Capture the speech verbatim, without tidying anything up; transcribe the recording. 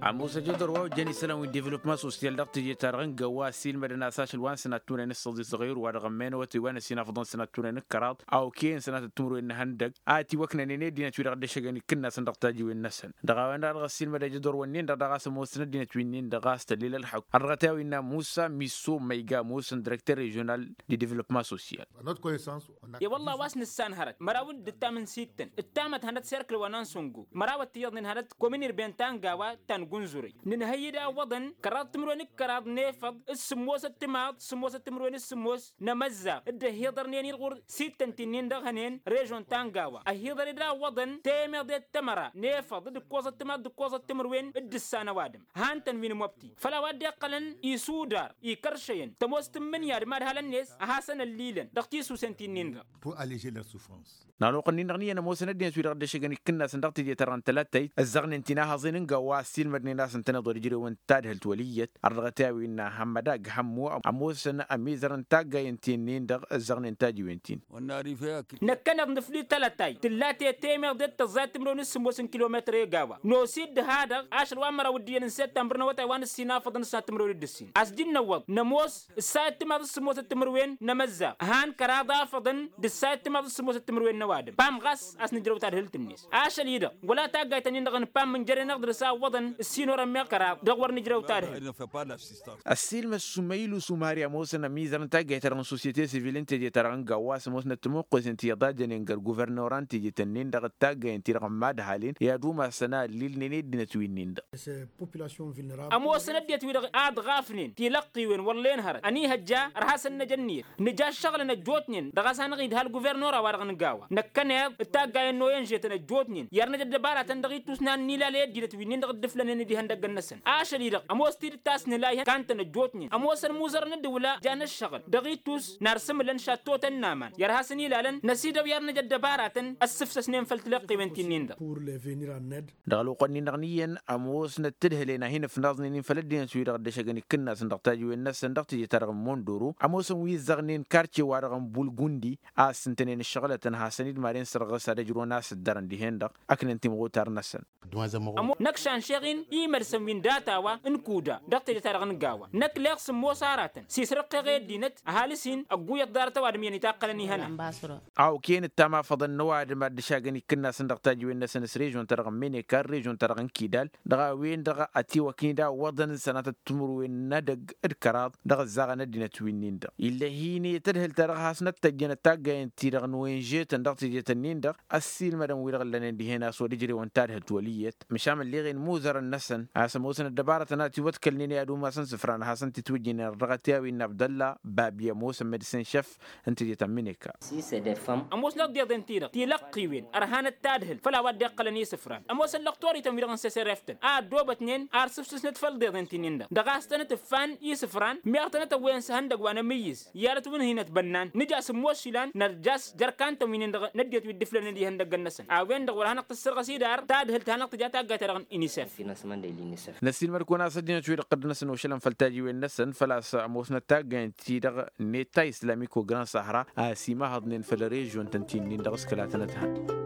عموسى جدر و جاني سلام ديفلوبمون سوسيال دقت جي تارغن قوا سيل مدنا ساش الوان سنة تونين الصدي صغير ورغمين وتوان سينا فضن سنة تونين الكرات أو كين سنة التمر إن هندق آتي وكنا نيني دينا توي رغد شغاني كنا سندق تاجي والنسن دغا وانا رغ سيل مدى جدر ونين دغا سمو سنة دينا توينين دغا استليل الحق الرغتاوي إن موسى ميسو ميغا موسى ديريكتور ريجونال دي ديفلوبمون سوسيال يا والله واسن السان هرت مراود التامن سيتن التامت هنت سيركل ونان سونغو مراود تيضن هنت كومينير بينتان غاوا تان غنزوري ننهيدا وضن كرات تمروني كرات نيفض السموس التماد سموس التمروني السموس نمزا الده هيضر نيني الغور سيتن تنين دغنين ريجون تان غاوا اهيضر دا وضن تيمير دي التمرا نيفض دكوز التماد دكوز التمروين الدسانة وادم هانتن وين موبتي فلا وادي قلن يسودار يكرشين تموس تمن يار ماد هالنيس احسن الليلن دختيسو سنتين pour alléger leur souffrance. نالو قنين رغني أنا موسى ندين سوي رغد شغاني كنا سندقت جي تران تلاتي الزغن انتنا هزين قوا سيل مدني ناس انتنا دور جري وانتاد هالتولية الرغتاوي إن همداق همو عموسى أميزر انتاق ينتين دغ الزغن انتاجي وينتين وناري فيها نكنا نفلي تلاتاي تلاتي تيمير ديت تزات تمرون السموسن كيلومتر يقاوا نو سيد هذا عشر وامرا ودي نسيت تمرنا وتاوان السينا فضن سات تمرون الدسين أسدين نوض نموس السات تمر السموس التمروين نمزا هان كرادا فضن دسات تمر السموس التمروين نوادم بام غاس أسن جرو تاد هلتنيس عشر يدا ولا تاجي تاني نغن بام من جري نقدر سا وضن السينو رمي كراب دغور نجرو تاد السيل مسوميلو سوماريا موسى نميزر انتاج تران سوسيتي سيفيل انت جي تران قواس موسى نتموقس انت يضاج ننجر غوفرنوران تيجي تنين دغ تاج انت رقم ماد حالين يا دوما سنه ليل نيد نتوينين دا امو سنه ديت وي اد غافنين تلقي وين ولين هر اني هجا رحسن نجنير نجا شغل نجوتنين دغ سان غيد هال غوفرنورا وارغن غاوا نكنه تاج انو ينجت نجوتنين يرنا دبارا تندغي توسنان نيلا لي ديت وين دغ دفلن دي هندغ نسن اشري دغ امو ستير تاس نلاي كانت نجوتنين امو سن موزر ندولا جان الشغل دغي توس نرسم لن شاتوت النامان يرحسني لالن نسيد يرنا دبارا تن السفس سنين فلتلقي وينتين دا دغلو قني نغنيا اموس نتدهلنا هنا في نظنين فلدين سوي رغد شغني كنا سندقتاجي والناس سندقتي يترغم موندورو اموس وي زغنين كارتي وارغم بولغوندي اسنتنين الشغله تنها سنيد مارين سرغ سادجرو ناس الدرن دي هندق اكن انت مغوتار نسن امو نكشان شيغين ايمر سمين داتاوا انكودا دقتي يترغن غاوا نكليق سمو ساراتن سيسرق غير دينت اهالسين اغويا دارتا وادميني تاقلني هنا او كين التما فضل نواد ما شاغني كنا سندقتاجي والناس نسريجون ترغم ميني كار ريجون ترغن كيدال دغا وين دغا اتي وكيدا وضن سنه التمر وين ندق الكرات دغا زاغ ندينا توينين دا الا هيني تدهل ترغ حسن تجن تاغا انت رغن وين جيت ندقتي جتنين دا السيل مدن ويرغ لنا دي هنا سو ديجري وانتاد هالتوليت مشامل لي غين موزر النسن اسموسن الدباره ناتي وتكلني ادو ما سن سفران حسن تتوجين الرغتاوي ان عبد الله بابيا موسى ميديسين شيف انت جتمنيكا سي سي دي فام اموس لا دي دنتيرا تلقي وين ارهان التادهل فلا ودي قلني سفران اموس اللقطوري تميرغن سيسرفتن ا دوبتنين ارسفسس نتفل دي دنتينين دغاستنه تفان يسفران ميرتنه توين سهندق وانا ميز يارت وين هنا تبنان نجاس موشيلان نرجاس جركان تمينين دغ نديت ودفلن دي هندق النسن اوين دغ ولا نقص الرصيدار تادهل تانق جاتا غاترغن انيسف في ناس من دي انيسف نسين مركونا سدينا شوي قد نسن وشلن فلتاجي وين نسن فلا اموسنا تاغ انت دغ نيتا اسلاميكو غران صحراء سيما هضنين في الريجون تنتين دغ سكلاتنا